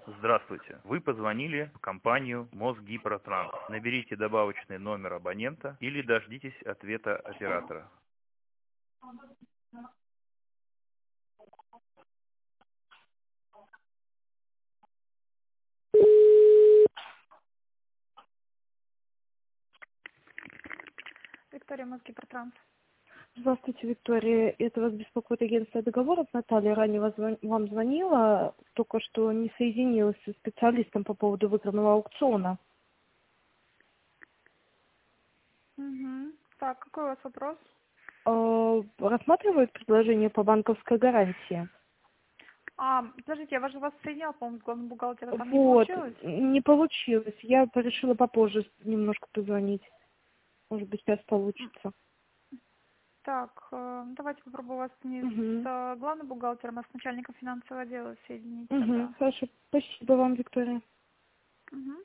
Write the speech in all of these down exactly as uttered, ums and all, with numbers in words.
Здравствуйте. Вы позвонили в компанию Мосгипротранс. Наберите добавочный номер абонента или дождитесь ответа оператора. Виктория Мосгипротранс. Здравствуйте, Виктория. Это вас беспокоит агентство договоров. Наталья ранее вас звон- вам звонила, только что не соединилась со специалистом по поводу выигранного аукциона. Угу. Так, какой у вас вопрос? Э, Рассматривают предложение по банковской гарантии? А, подождите, я вас же вас соединяла, по-моему, с главным бухгалтером. Там не Вот, получилось? не получилось. Я решила попозже немножко позвонить. Может быть, сейчас М, получится. Так, э, давайте попробую вас не с Угу. э, главным бухгалтером, а с начальником финансового отдела соединить Угу. тогда. Хорошо. Спасибо вам, Виктория. Угу.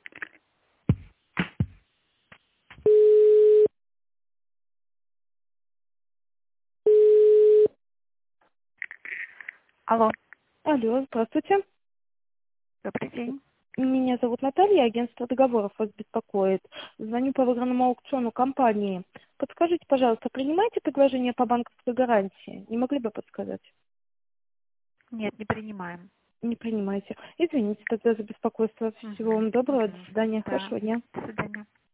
Алло, Алло, здравствуйте. добрый день. Меня зовут Наталья, агентство договоров вас беспокоит. Звоню по выигранному аукциону компании. Подскажите, пожалуйста, принимаете предложение по банковской гарантии? Не могли бы подсказать? Нет, не принимаем. Не принимаете. Извините тогда за беспокойство. Всего Угу. вам доброго. До Угу. свидания. Да, Хорошего дня. до свидания.